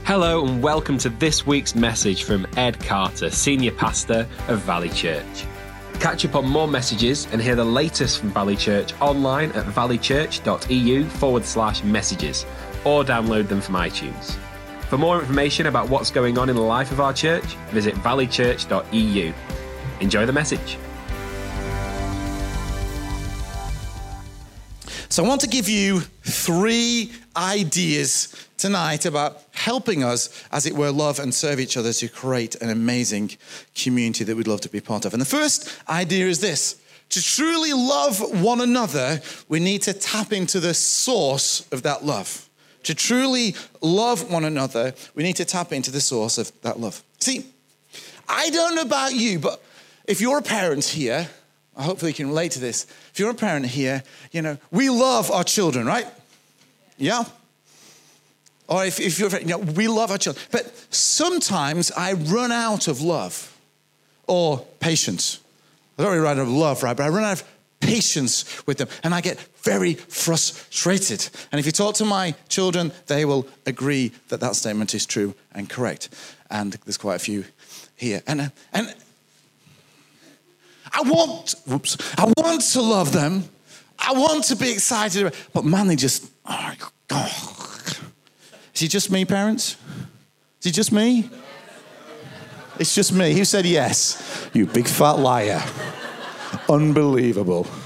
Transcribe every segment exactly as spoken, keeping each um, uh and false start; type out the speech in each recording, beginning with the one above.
Hello and welcome to this week's message from Ed Carter, Senior Pastor of Valley Church. Catch up on more messages and hear the latest from Valley Church online at valleychurch.eu forward slash messages or download them from iTunes. For more information about what's going on in the life of our church, visit valleychurch dot e u. Enjoy the message. So I want to give you three ideas tonight about helping us, as it were, love and serve each other to create an amazing community that we'd love to be part of. And the first idea is this: to truly love one another, we need to tap into the source of that love. To truly love one another, we need to tap into the source of that love. See, I don't know about you, but if you're a parent here, hopefully you can relate to this. If you're a parent here, you know, we love our children, right? Yeah? Or if, if you're, you know, we love our children. But sometimes I run out of love or patience. I don't really run out of love, right? But I run out of patience with them. And I get very frustrated. And if you talk to my children, they will agree that that statement is true and correct. And there's quite a few here. And, and I want, whoops, I want to love them. I want to be excited. But man, they just, oh, God. Is it just me, parents? Is it just me? It's just me. Who said yes? You big fat liar. Unbelievable.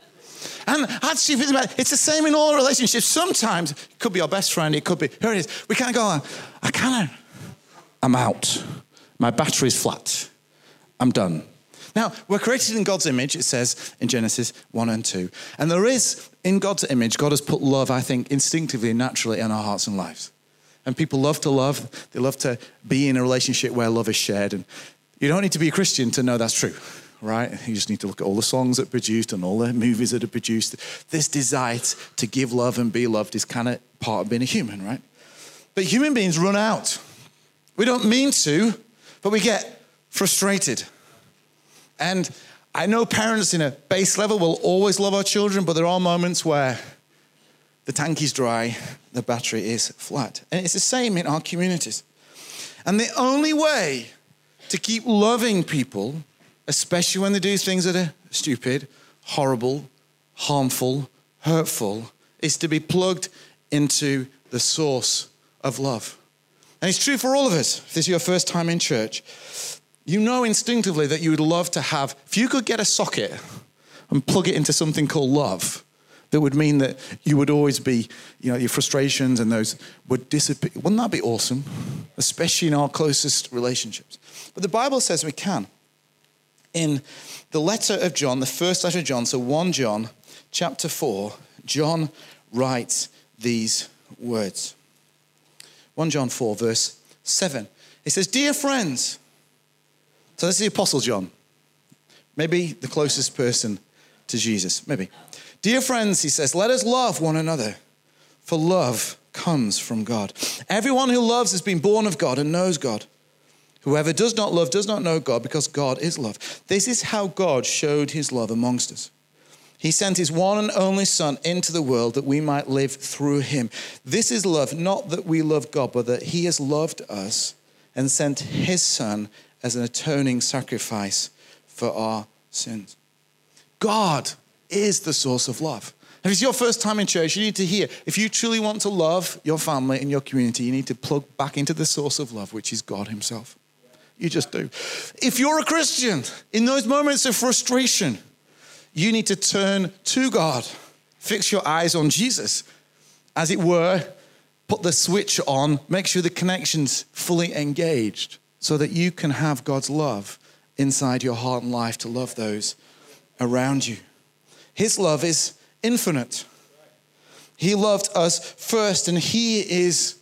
And actually, think about it, it's the same in all relationships. Sometimes it could be our best friend. It could be, here it is. We kind of go, I kind of, I'm out. My battery's flat. I'm done. Now, we're created in God's image, it says in Genesis one and two. And there is, in God's image, God has put love, I think, instinctively and naturally in our hearts and lives. And people love to love. They love to be in a relationship where love is shared. And you don't need to be a Christian to know that's true, right? You just need to look at all the songs that are produced and all the movies that are produced. This desire to give love and be loved is kind of part of being a human, right? But human beings run out. We don't mean to, but we get frustrated. And I know parents in a base level will always love our children, but there are moments where the tank is dry, the battery is flat. And it's the same in our communities. And the only way to keep loving people, especially when they do things that are stupid, horrible, harmful, hurtful, is to be plugged into the source of love. And it's true for all of us. If this is your first time in church, you know instinctively that you would love to have, if you could get a socket and plug it into something called love, that would mean that you would always be, you know, your frustrations and those would disappear. Wouldn't that be awesome? Especially in our closest relationships. But the Bible says we can. In the letter of John, the first letter of John, so First John chapter four, John writes these words. First John four, verse seven. It says, "Dear friends," so this is the Apostle John, maybe the closest person to Jesus, maybe. "Dear friends," he says, "let us love one another, for love comes from God. Everyone who loves has been born of God and knows God. Whoever does not love does not know God, because God is love. This is how God showed his love amongst us. He sent his one and only Son into the world that we might live through him. This is love, not that we love God, but that he has loved us and sent his Son as an atoning sacrifice for our sins." God is the source of love. If it's your first time in church, you need to hear, if you truly want to love your family and your community, you need to plug back into the source of love, which is God himself. You just do. If you're a Christian, in those moments of frustration, you need to turn to God. Fix your eyes on Jesus. As it were, put the switch on, make sure the connection's fully engaged so that you can have God's love inside your heart and life to love those around you. His love is infinite. He loved us first, and he is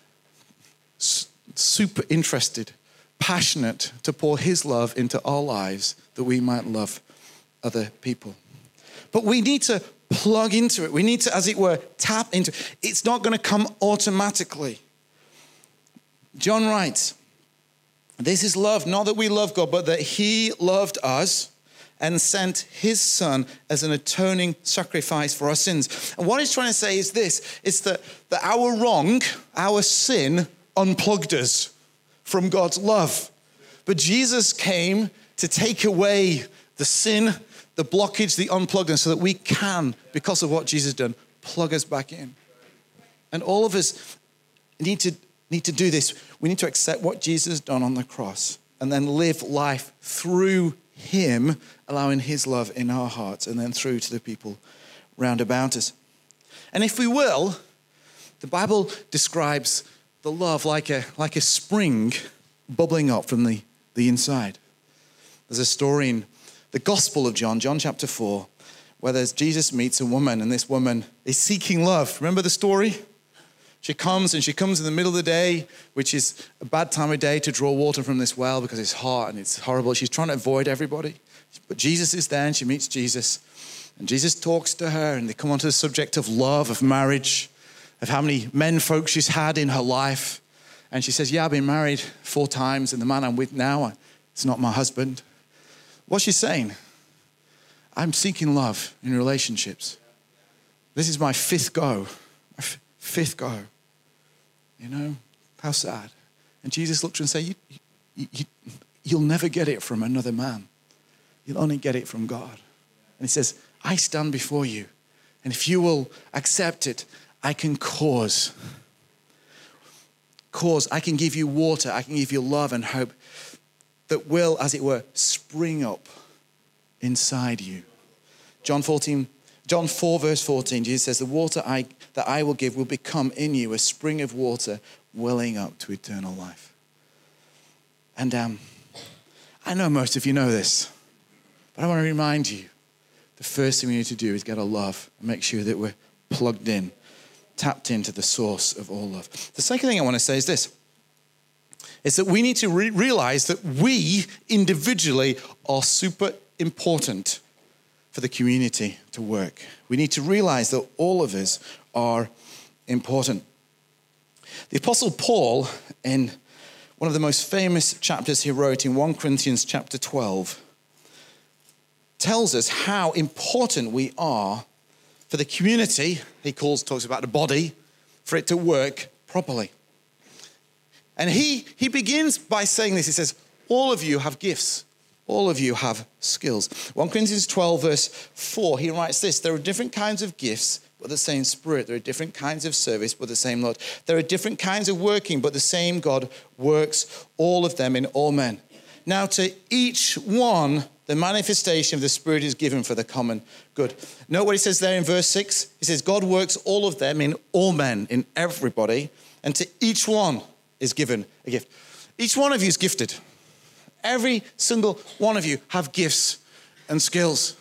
super interested, passionate to pour his love into our lives that we might love other people. But we need to plug into it. We need to, as it were, tap into it. It's not going to come automatically. John writes, "This is love, not that we love God, but that he loved us and sent his Son as an atoning sacrifice for our sins." And what he's trying to say is this, it's that, that our wrong, our sin, unplugged us from God's love. But Jesus came to take away the sin, the blockage, the unplugging, so that we can, because of what Jesus done, plug us back in. And all of us need to, need to do this. We need to accept what Jesus done on the cross and then live life through him, allowing his love in our hearts and then through to the people round about us. And if we will, the Bible describes the love like a, like a spring bubbling up from the, the inside. There's a story in the Gospel of John, John chapter four, where there's Jesus meets a woman, and this woman is seeking love. Remember the story? She comes, and she comes in the middle of the day, which is a bad time of day to draw water from this well because it's hot and it's horrible. She's trying to avoid everybody. But Jesus is there, and she meets Jesus. And Jesus talks to her, and they come onto the subject of love, of marriage, of how many men folk she's had in her life. And she says, yeah, I've been married four times, and the man I'm with now, it's not my husband. What's she saying? I'm seeking love in relationships. This is my fifth go. My f- fifth go. You know, how sad. And Jesus looks and says, you, you, you, you'll never get it from another man. You'll only get it from God. And he says, I stand before you. And if you will accept it, I can cause. Cause, I can give you water. I can give you love and hope that will, as it were, spring up inside you. John fourteen, John four verse fourteen, Jesus says, the water I, that I will give will become in you a spring of water welling up to eternal life. And um, I know most of you know this, but I want to remind you, the first thing we need to do is get a love and make sure that we're plugged in, tapped into the source of all love. The second thing I want to say is this, is that we need to re- realize that we individually are super important for the community to work. We need to realize that all of us are important. The Apostle Paul, in one of the most famous chapters he wrote in First Corinthians chapter twelve, tells us how important we are for the community, he calls, talks about the body, for it to work properly. And he, he begins by saying this. He says, all of you have gifts. All of you have skills. First Corinthians twelve verse four, he writes this, there are different kinds of gifts, but the same Spirit. There are different kinds of service, but the same Lord. There are different kinds of working, but the same God works all of them in all men. Now to each one, the manifestation of the Spirit is given for the common good. Note what he says there in verse six. He says, God works all of them in all men, in everybody, and to each one is given a gift. Each one of you is gifted. Every single one of you have gifts and skills.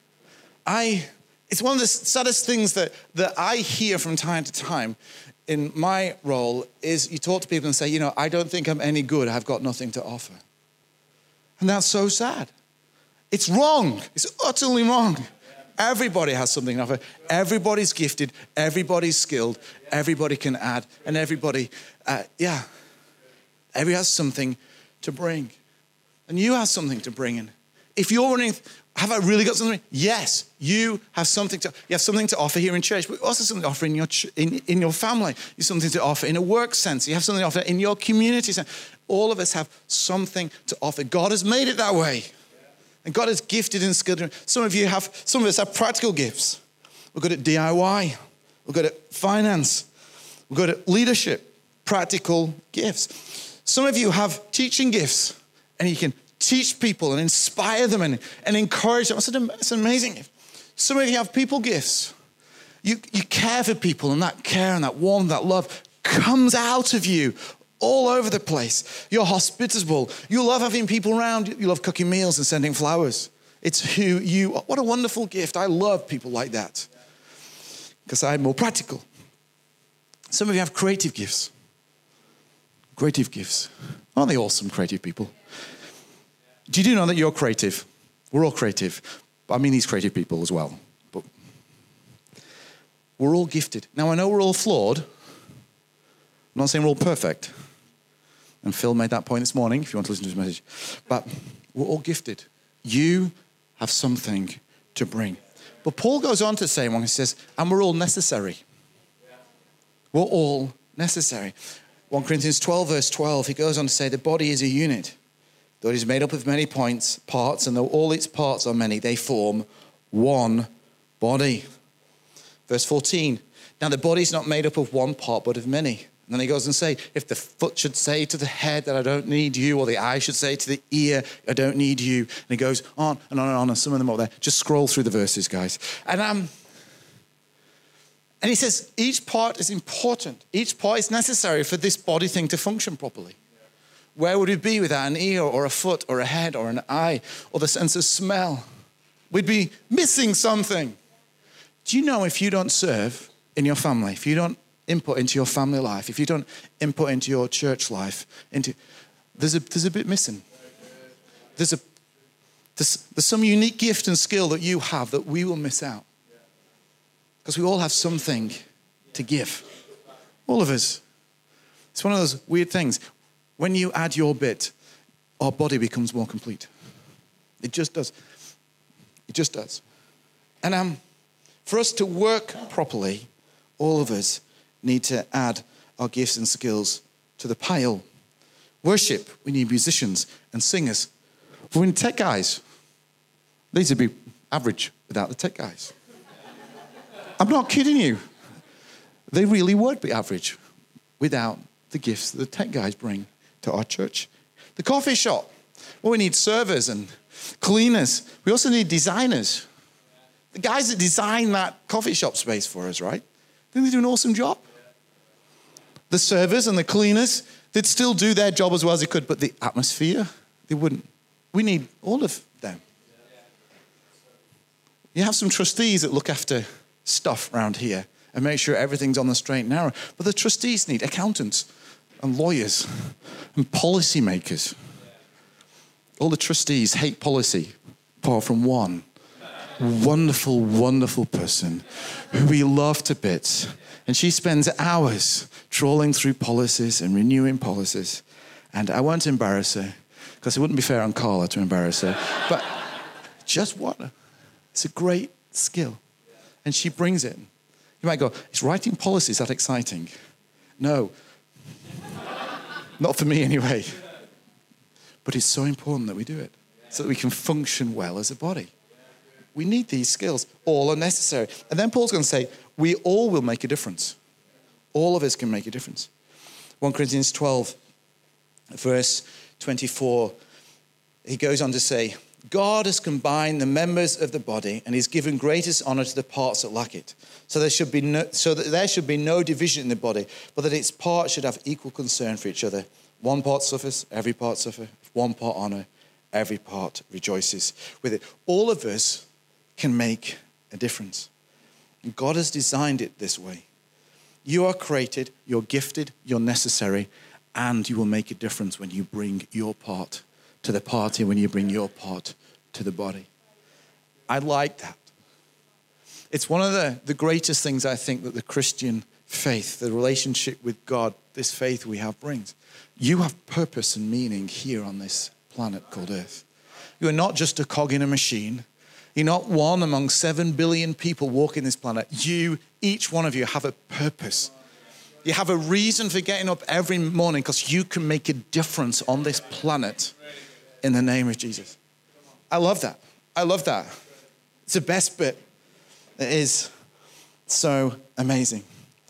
I, it's one of the saddest things that, that I hear from time to time in my role is you talk to people and say, you know, I don't think I'm any good. I've got nothing to offer. And that's so sad. It's wrong. It's utterly wrong. Everybody has something to offer. Everybody's gifted. Everybody's skilled. Everybody can add. And everybody, uh, yeah, everybody has something to bring. And you have something to bring in. If you're wondering, have I really got something? Yes, you have something to, you have something to offer here in church, but also something to offer in your, in, in your family. You have something to offer in a work sense. You have something to offer in your community sense. All of us have something to offer. God has made it that way. And God has gifted and skilled. Some of you have, some of us have practical gifts. We're good at D I Y. We're good at finance. We're good at leadership, practical gifts. Some of you have teaching gifts, and you can teach people and inspire them and, and encourage them. It's an, it's an amazing gift. Some of you have people gifts. You, you care for people, and that care and that warmth, that love comes out of you all over the place. You're hospitable. You love having people around. You love cooking meals and sending flowers. It's who you are. What a wonderful gift. I love people like that because I'm more practical. Some of you have creative gifts. Creative gifts. Aren't they awesome, creative people? Do you do know that you're creative? We're all creative. But I mean these creative people as well. But we're all gifted. Now, I know we're all flawed. I'm not saying we're all perfect. And Phil made that point this morning, if you want to listen to his message. But we're all gifted. You have something to bring. But Paul goes on to say, when he says, and we're all necessary. We're all necessary. First Corinthians twelve, verse twelve, he goes on to say, the body is a unit. Though it is made up of many points, parts, and though all its parts are many, they form one body. Verse fourteen, now the body is not made up of one part, but of many. And then he goes and say, if the foot should say to the head that I don't need you, or the eye should say to the ear, I don't need you. And he goes on and on and on, and some of them are there. Just scroll through the verses, guys. And um, and he says, each part is important. Each part is necessary for this body thing to function properly. Where would we be without an ear or a foot or a head or an eye or the sense of smell? We'd be missing something. Do you know if you don't serve in your family, if you don't input into your family life, if you don't input into your church life, into there's a there's a bit missing. There's a there's, there's some unique gift and skill that you have that we will miss out. Because we all have something to give. All of us. It's one of those weird things. When you add your bit, our body becomes more complete. It just does. It just does. And um, for us to work properly, all of us need to add our gifts and skills to the pile. Worship, we need musicians and singers. We need tech guys. These would be average without the tech guys. I'm not kidding you. They really would be average without the gifts that the tech guys bring to our church. The coffee shop, well, we need servers and cleaners. We also need designers. The guys that design that coffee shop space for us, right? I think they do an awesome job. The servers and the cleaners, they'd still do their job as well as they could, but the atmosphere, they wouldn't. We need all of them. You have some trustees that look after stuff around here and make sure everything's on the straight and narrow. But the trustees need accountants and lawyers and policy makers. All the trustees hate policy, apart from one wonderful, wonderful person who we love to bits. And she spends hours trawling through policies and renewing policies. And I won't embarrass her, because it wouldn't be fair on Carla to embarrass her. But just what? It's a great skill. And she brings it. You might go, is writing policies that exciting? No. Not for me anyway. But it's so important that we do it so that we can function well as a body. We need these skills. All are necessary. And then Paul's going to say, we all will make a difference. All of us can make a difference. First Corinthians twelve, verse twenty-four, he goes on to say, God has combined the members of the body and he's given greatest honor to the parts that lack it. So there should be no, so that there should be no division in the body, but that its parts should have equal concern for each other. One part suffers, every part suffers. One part honor, every part rejoices with it. All of us can make a difference. God has designed it this way. You are created, you're gifted, you're necessary, and you will make a difference when you bring your part to the party, when you bring your part to the body. I like that. It's one of the, the greatest things I think that the Christian faith, the relationship with God, this faith we have brings. You have purpose and meaning here on this planet called Earth. You are not just a cog in a machine. You're not one among seven billion people walking this planet. You, each one of you, have a purpose. You have a reason for getting up every morning because you can make a difference on this planet in the name of Jesus. I love that. I love that. It's the best bit. It is so amazing.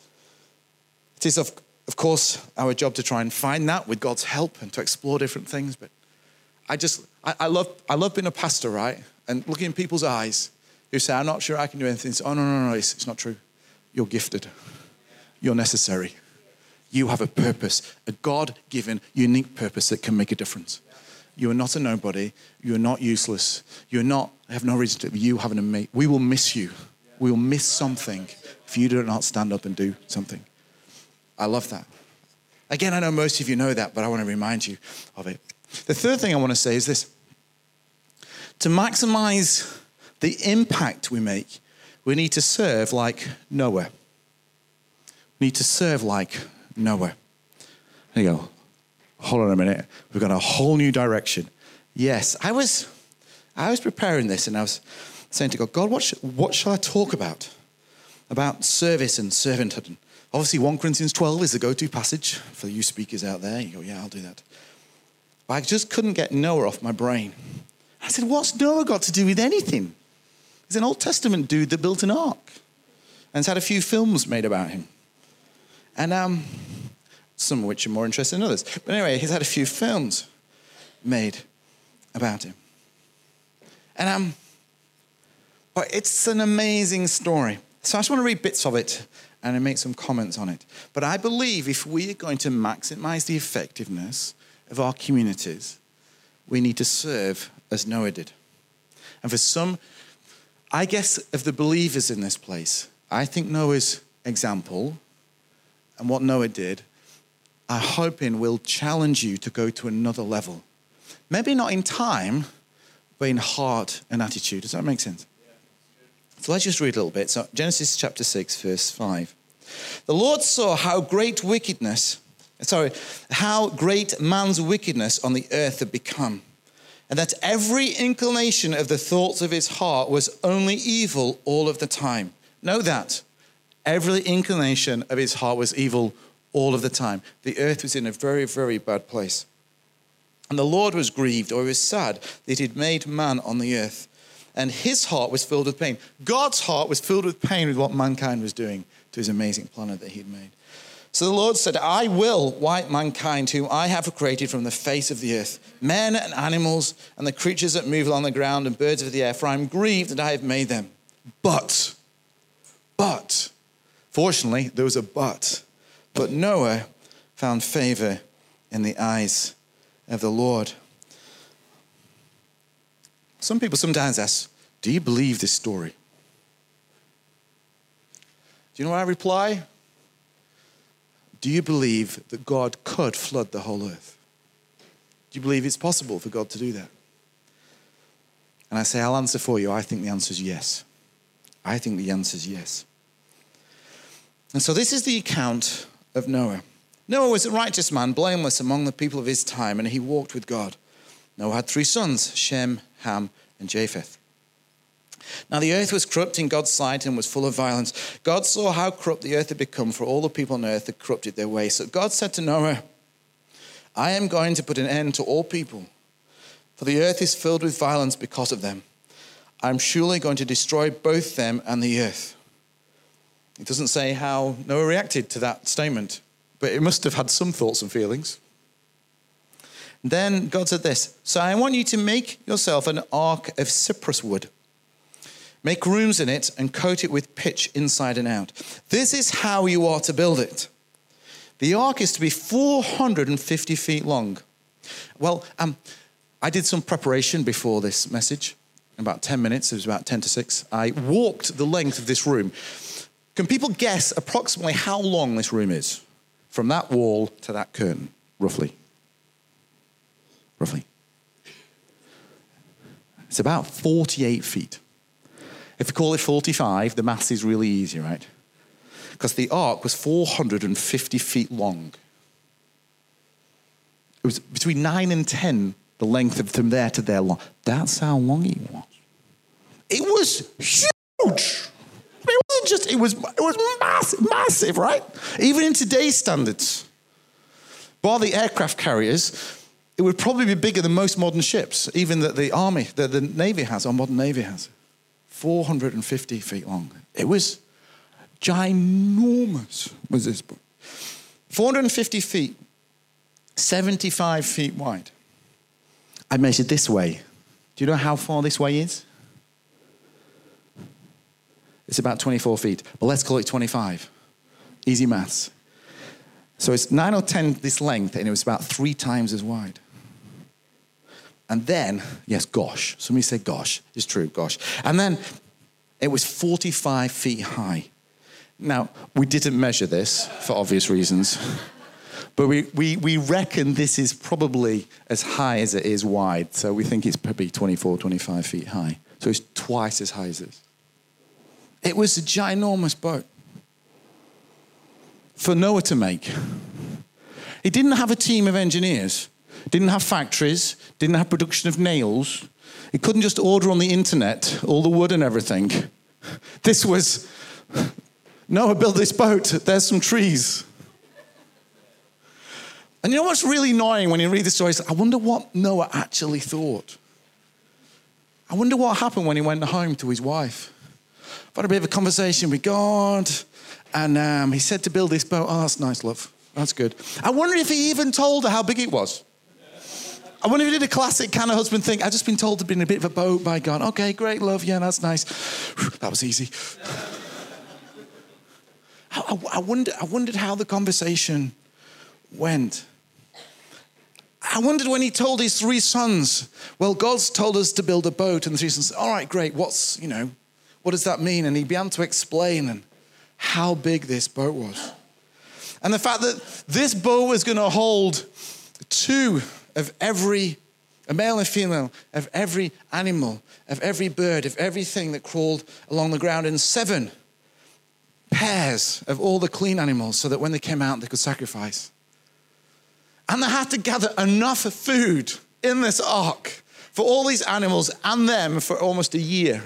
It is, of, of course, our job to try and find that with God's help and to explore different things. But I just, I, I love I love being a pastor, right? And looking in people's eyes who say, I'm not sure I can do anything. Say, oh, no, no, no, it's, it's not true. You're gifted. You're necessary. You have a purpose, a God-given, unique purpose that can make a difference. You are not a nobody. You are not useless. You are not, I have no reason to, you have an amazing, we will miss you. We will miss something if you do not stand up and do something. I love that. Again, I know most of you know that, but I want to remind you of it. The third thing I want to say is this. To maximize the impact we make, we need to serve like Noah. We need to serve like Noah. There you go. Hold on a minute. We've got a whole new direction. Yes, I was I was preparing this and I was saying to God, God, what, sh- what shall I talk about? About service and servanthood. And Obviously, First Corinthians twelve is the go-to passage for you speakers out there. You go, yeah, I'll do that. But I just couldn't get Noah off my brain. I said, what's Noah got to do with anything? He's an Old Testament dude that built an ark and has had a few films made about him. And um, some of which are more interesting than others. But anyway, he's had a few films made about him. And um, but it's an amazing story. So I just want to read bits of it and make some comments on it. But I believe if we are going to maximize the effectiveness of our communities, we need to serve as Noah did. And for some, I guess, of the believers in this place, I think Noah's example and what Noah did, I'm hoping will challenge you to go to another level. Maybe not in time, but in heart and attitude. Does that make sense? So let's just read a little bit. So Genesis chapter six, verse five. The Lord saw how great wickedness, sorry, how great man's wickedness on the earth had become, and that every inclination of the thoughts of his heart was only evil all of the time. Know that. Every inclination of his heart was evil all of the time. The earth was in a very, very bad place. And the Lord was grieved, or he was sad, that he'd made man on the earth. And his heart was filled with pain. God's heart was filled with pain with what mankind was doing to his amazing planet that he'd made. So the Lord said, I will wipe mankind whom I have created from the face of the earth, men and animals and the creatures that move along the ground and birds of the air, for I am grieved that I have made them. But, but, fortunately, there was a but. But Noah found favor in the eyes of the Lord. Some people sometimes ask, do you believe this story? Do you know what I reply? Do you believe that God could flood the whole earth? Do you believe it's possible for God to do that? And I say, I'll answer for you. I think the answer is yes. I think the answer is yes. And so this is the account of Noah. Noah was a righteous man, blameless among the people of his time, and he walked with God. Noah had three sons, Shem, Ham, and Japheth. Now the earth was corrupt in God's sight and was full of violence. God saw how corrupt the earth had become, for all the people on earth had corrupted their way. So God said to Noah, I am going to put an end to all people, for the earth is filled with violence because of them. I am surely going to destroy both them and the earth. It doesn't say how Noah reacted to that statement, but it must have had some thoughts and feelings. Then God said this, so I want you to make yourself an ark of cypress wood. Make rooms in it and coat it with pitch inside and out. This is how you are to build it. The ark is to be four hundred fifty feet long. Well, um, I did some preparation before this message. In about ten minutes, it was about ten to six. I walked the length of this room. Can people guess approximately how long this room is? From that wall to that curtain, roughly. Roughly. It's about forty-eight feet. If you call it forty-five, the maths is really easy, right? Because the ark was four hundred fifty feet long. It was between nine and ten, the length of from there to there long. That's how long it was. It was huge. It wasn't just, it was, it was massive, massive, right? Even in today's standards. Bar the aircraft carriers, it would probably be bigger than most modern ships, even that the army, that the Navy has, our modern Navy has. four hundred fifty feet long. It was ginormous, was this book. four hundred fifty feet, seventy-five feet wide. I measured this way. Do you know how far this way is? It's about twenty-four feet, but let's call it twenty-five. Easy maths. So it's nine or ten this length, and it was about three times as wide. And then, yes, gosh. Somebody said gosh. It's true, gosh. And then it was forty-five feet high. Now, we didn't measure this for obvious reasons. But we, we, we reckon this is probably as high as it is wide. So we think it's probably twenty-four, twenty-five feet high. So it's twice as high as this. It was a ginormous boat for Noah to make. He didn't have a team of engineers. Didn't have factories, didn't have production of nails. He couldn't just order on the internet all the wood and everything. This was Noah built this boat. There's some trees. And you know what's really annoying when you read the stories? I wonder what Noah actually thought. I wonder what happened when he went home to his wife. I've had a bit of a conversation with God, and um, he said to build this boat. Oh, that's nice, love. That's good. I wonder if he even told her how big it was. I wonder if he did a classic kind of husband thing. I've just been told to be in a bit of a boat by God. Okay, great, love. Yeah, that's nice. That was easy. I, I, I, wondered, I wondered how the conversation went. I wondered when he told his three sons, well, God's told us to build a boat. And the three sons said, all right, great. What's, you know, what does that mean? And he began to explain and how big this boat was. And the fact that this boat was going to hold two of every, a male and female, of every animal, of every bird, of everything that crawled along the ground, and seven pairs of all the clean animals so that when they came out, they could sacrifice. And they had to gather enough food in this ark for all these animals and them for almost a year.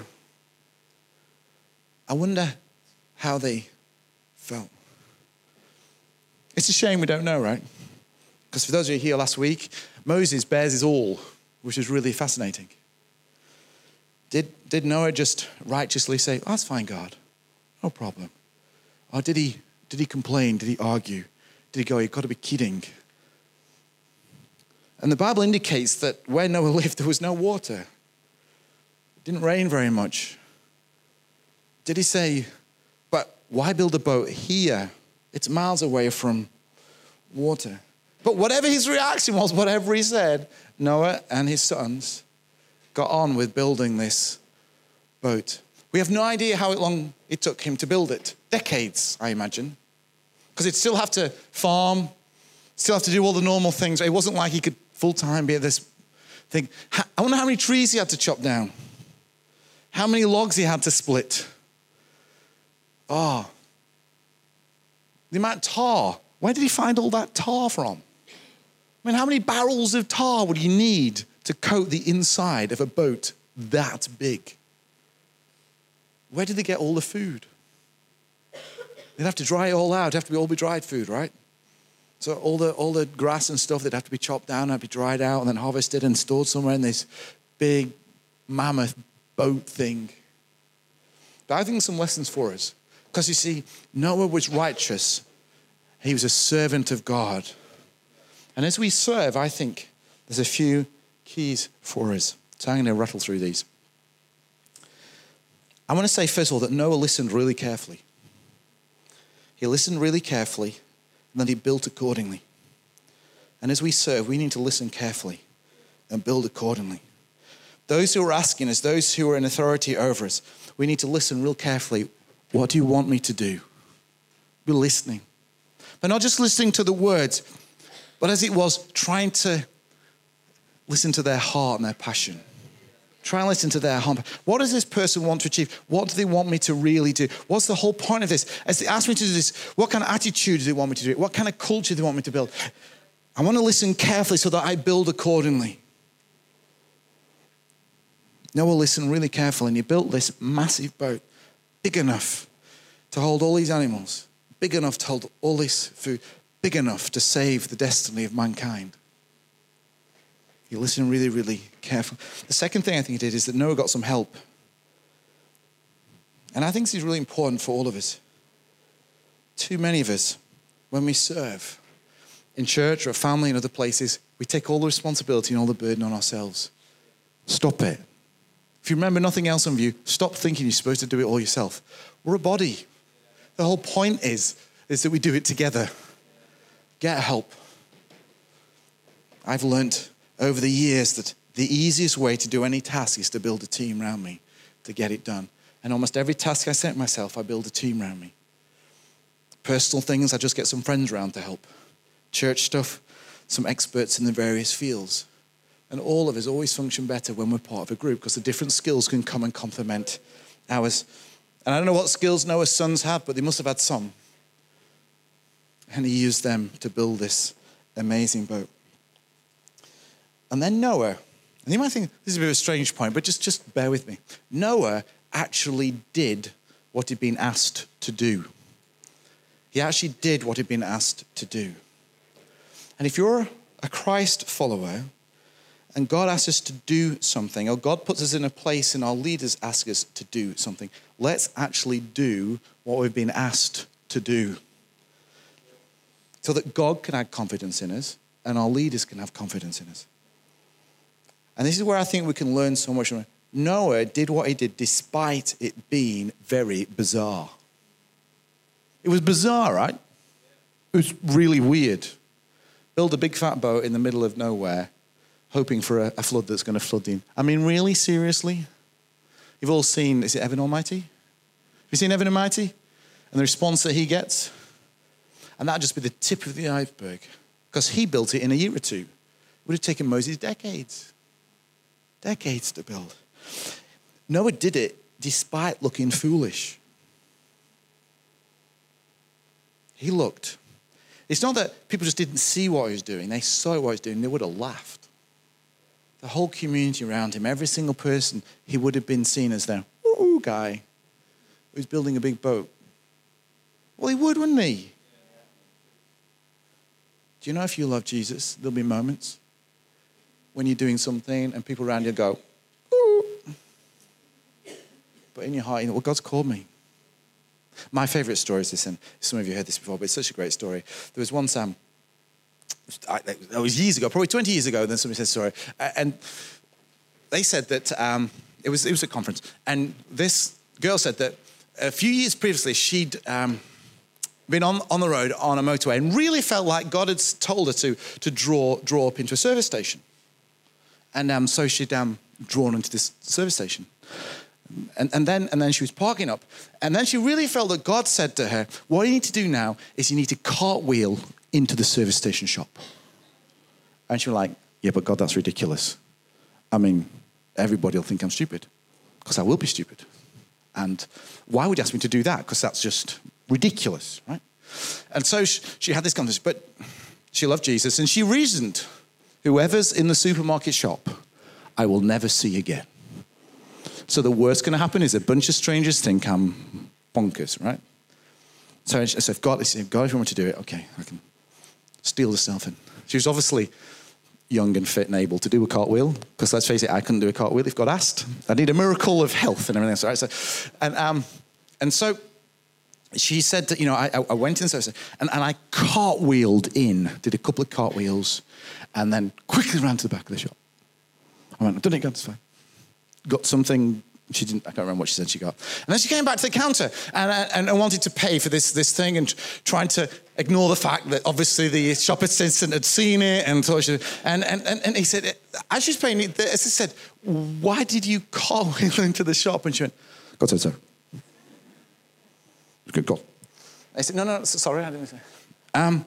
I wonder how they felt. It's a shame we don't know, right? Because for those of you here last week, Moses bears his all, which is really fascinating. Did, did Noah just righteously say, oh, that's fine, God, no problem? Or did he, did he complain? Did he argue? Did he go, you've got to be kidding? And the Bible indicates that where Noah lived, there was no water. It didn't rain very much. Did he say, but why build a boat here? It's miles away from water. But whatever his reaction was, whatever he said, Noah and his sons got on with building this boat. We have no idea how long it took him to build it. Decades, I imagine. Because he'd still have to farm, still have to do all the normal things. It wasn't like he could full-time be at this thing. I wonder how many trees he had to chop down. How many logs he had to split. Oh. The amount of tar. Where did he find all that tar from? I mean, how many barrels of tar would you need to coat the inside of a boat that big? Where did they get all the food? They'd have to dry it all out. It'd have to be all be dried food, right? So all the all the grass and stuff, they'd have to be chopped down, and be dried out, and then harvested and stored somewhere in this big mammoth boat thing. But I think some lessons for us. Because you see, Noah was righteous. He was a servant of God. And as we serve, I think there's a few keys for us. So I'm going to rattle through these. I want to say, first of all, that Noah listened really carefully. He listened really carefully, and then he built accordingly. And as we serve, we need to listen carefully and build accordingly. Those who are asking us, those who are in authority over us, we need to listen real carefully. What do you want me to do? Be listening. But not just listening to the words, but as it was, trying to listen to their heart and their passion. Try and listen to their heart. What does this person want to achieve? What do they want me to really do? What's the whole point of this? As they ask me to do this, what kind of attitude do they want me to do? What kind of culture do they want me to build? I want to listen carefully so that I build accordingly. Noah listened really carefully, and he built this massive boat, big enough to hold all these animals, big enough to hold all this food, big enough to save the destiny of mankind. He listened really, really carefully. The second thing I think he did is that Noah got some help. And I think this is really important for all of us. Too many of us, when we serve in church or family and other places, we take all the responsibility and all the burden on ourselves. Stop it. If you remember nothing else on you, stop thinking you're supposed to do it all yourself. We're a body. The whole point is, is that we do it together. Get help. I've learned over the years that the easiest way to do any task is to build a team around me to get it done. And almost every task I set myself, I build a team around me. Personal things, I just get some friends around to help. Church stuff, some experts in the various fields. And all of us always function better when we're part of a group because the different skills can come and complement ours. And I don't know what skills Noah's sons have, but they must have had some. And he used them to build this amazing boat. And then Noah, and you might think this is a bit of a strange point, but just, just bear with me. Noah actually did what he'd been asked to do. He actually did what he'd been asked to do. And if you're a Christ follower and God asks us to do something, or God puts us in a place and our leaders ask us to do something, let's actually do what we've been asked to do so that God can have confidence in us and our leaders can have confidence in us. And this is where I think we can learn so much from Noah did what he did despite it being very bizarre. It was bizarre, right? It was really weird. Build a big fat boat in the middle of nowhere, hoping for a, a flood that's going to flood in. I mean, really, seriously? You've all seen, is it Evan Almighty? Have you seen Evan Almighty? And the response that he gets? And that'd just be the tip of the iceberg. Because he built it in a year or two. It would have taken Moses decades. Decades to build. Noah did it despite looking foolish. He looked. It's not that people just didn't see what he was doing. They saw what he was doing. They would have laughed. The whole community around him, every single person, he would have been seen as the ooh guy who's building a big boat. Well, he would, wouldn't he? Do you know if you love Jesus, there'll be moments when you're doing something and people around you go, ooh. But in your heart, you know, well, God's called me. My favorite story is this, and some of you heard this before, but it's such a great story. There was once, um, I, it was years ago, probably twenty years ago, then somebody said, sorry, and they said that um, it was it was a conference, and this girl said that a few years previously she'd um, been on, on the road on a motorway and really felt like God had told her to to draw draw up into a service station, and um, so she'd um, drawn into this service station. And, and then and then she was parking up. And then she really felt that God said to her, what you need to do now is you need to cartwheel into the service station shop. And she was like, yeah, but God, that's ridiculous. I mean, everybody will think I'm stupid. Because I will be stupid. And why would you ask me to do that? Because that's just ridiculous, right? And so she, she had this conversation. But she loved Jesus. And she reasoned, whoever's in the supermarket shop, I will never see again. So the worst going to happen is a bunch of strangers think I'm bonkers, right? So I said, if God, if God, if you want me to do it, okay, I can steal the stuff. And she was obviously young and fit and able to do a cartwheel, because let's face it, I couldn't do a cartwheel if God asked. I need a miracle of health and everything else, right? So, and um, and so she said that, you know, I, I went in and, and I cartwheeled in, did a couple of cartwheels, and then quickly ran to the back of the shop. I went, I've done it, God, it's fine. Got something, she didn't, I can't remember what she said she got. And then she came back to the counter and, and, and wanted to pay for this, this thing and trying to ignore the fact that obviously the shop assistant had seen it and thought she, and, and, and, and he said, as she's paying, as I said, why did you cartwheel into the shop? And she went, God said so. Good God. I said, no, no, sorry, I didn't say. Um,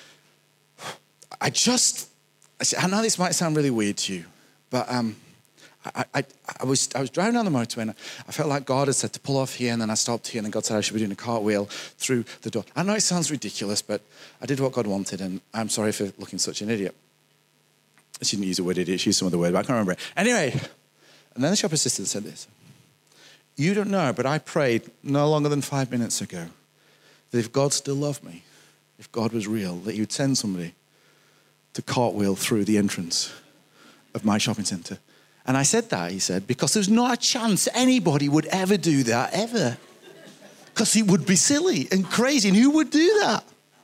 I just, I said, I know this might sound really weird to you, but um, I, I, I was I was driving down the motorway and I felt like God had said to pull off here, and then I stopped here, and then God said I should be doing a cartwheel through the door. I know it sounds ridiculous, but I did what God wanted, and I'm sorry for looking such an idiot. She didn't use the word idiot, she used some other word, but I can't remember it. Anyway, and then the shop assistant said this. You don't know, but I prayed no longer than five minutes ago that if God still loved me, if God was real, that he would send somebody to cartwheel through the entrance of my shopping centre. And I said that, he said, because there's not a chance anybody would ever do that, ever. Because it would be silly and crazy, and who would do that?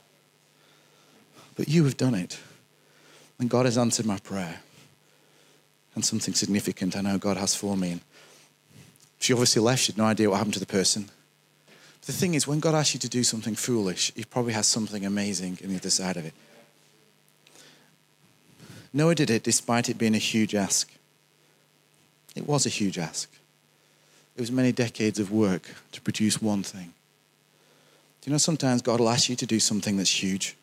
But you have done it. And God has answered my prayer. And something significant I know God has for me. And she obviously left, she had no idea what happened to the person. But the thing is, when God asks you to do something foolish, he probably has something amazing on the other side of it. Noah did it despite it being a huge ask. It was a huge ask. It was many decades of work to produce one thing. Do you know sometimes God will ask you to do something that's huge?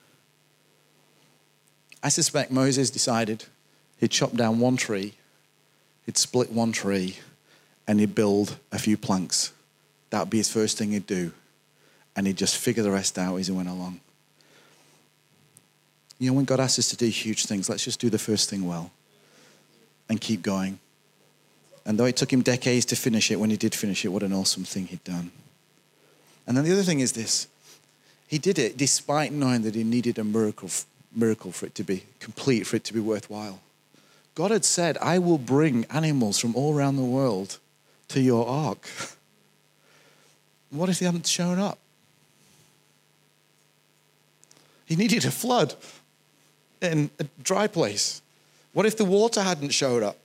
I suspect Moses decided he'd chop down one tree, he'd split one tree, and he'd build a few planks. That would be his first thing he'd do. And he'd just figure the rest out as he went along. You know, when God asks us to do huge things, let's just do the first thing well and keep going. And though it took him decades to finish it, when he did finish it, what an awesome thing he'd done. And then the other thing is this. He did it despite knowing that he needed a miracle, miracle for it to be complete, for it to be worthwhile. God had said, I will bring animals from all around the world to your ark. What if they hadn't shown up? He needed a flood in a dry place. What if the water hadn't showed up?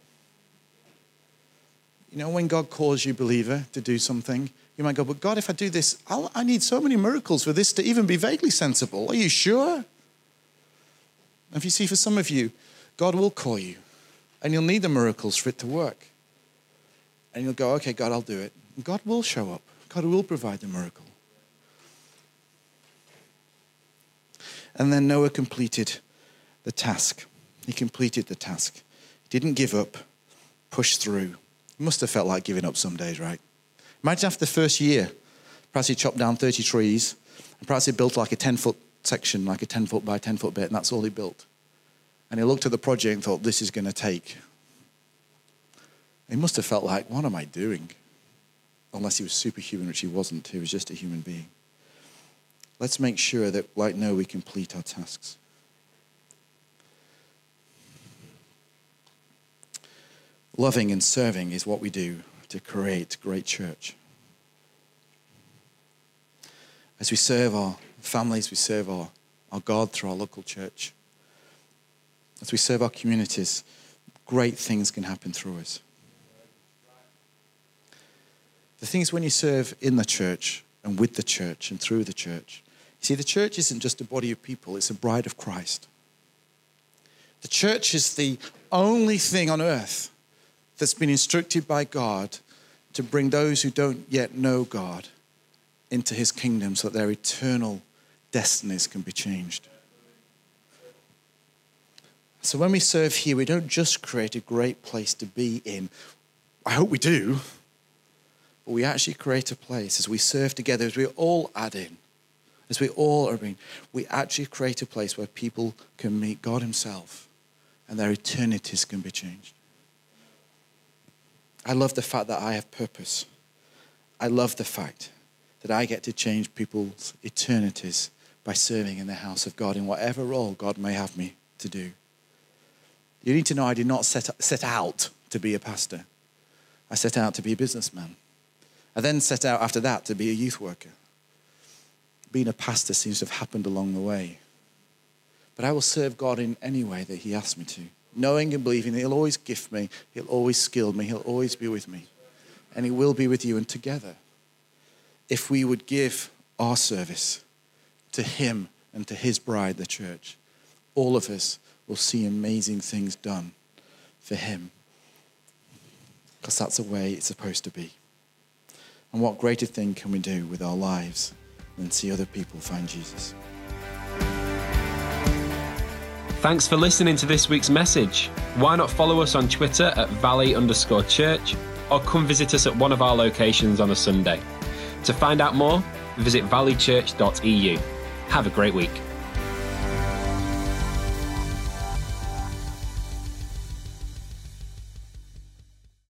You know, when God calls you, believer, to do something, you might go, but God, if I do this, I'll, I need so many miracles for this to even be vaguely sensible. Are you sure? If you see, for some of you, God will call you, and you'll need the miracles for it to work. And you'll go, okay, God, I'll do it. And God will show up. God will provide the miracle. And then Noah completed the task. He completed the task. He didn't give up, pushed through. It must have felt like giving up some days, right? Imagine after the first year, perhaps he chopped down thirty trees, and perhaps he built like a ten-foot section, like a ten-foot by ten-foot bit, and that's all he built. And he looked at the project and thought, this is going to take. He must have felt like, what am I doing? Unless he was superhuman, which he wasn't. He was just a human being. Let's make sure that, like Noah, we complete our tasks. Loving and serving is what we do to create great church. As we serve our families, we serve our, our God through our local church. As we serve our communities, great things can happen through us. The thing is, when you serve in the church and with the church and through the church, you see, the church isn't just a body of people, it's a bride of Christ. The church is the only thing on earth that's been instructed by God to bring those who don't yet know God into his kingdom so that their eternal destinies can be changed. So when we serve here, we don't just create a great place to be in. I hope we do. But we actually create a place as we serve together, as we all add in, as we all are being, we actually create a place where people can meet God himself and their eternities can be changed. I love the fact that I have purpose. I love the fact that I get to change people's eternities by serving in the house of God in whatever role God may have me to do. You need to know I did not set, set out to be a pastor. I set out to be a businessman. I then set out after that to be a youth worker. Being a pastor seems to have happened along the way. But I will serve God in any way that he asks me to, knowing and believing that he'll always gift me, he'll always skill me, he'll always be with me. And he will be with you, and together, if we would give our service to him and to his bride, the church, all of us will see amazing things done for him. Because that's the way it's supposed to be. And what greater thing can we do with our lives than see other people find Jesus? Thanks for listening to this week's message. Why not follow us on Twitter at valley underscore church, or come visit us at one of our locations on a Sunday. To find out more, visit valley church dot e u. Have a great week.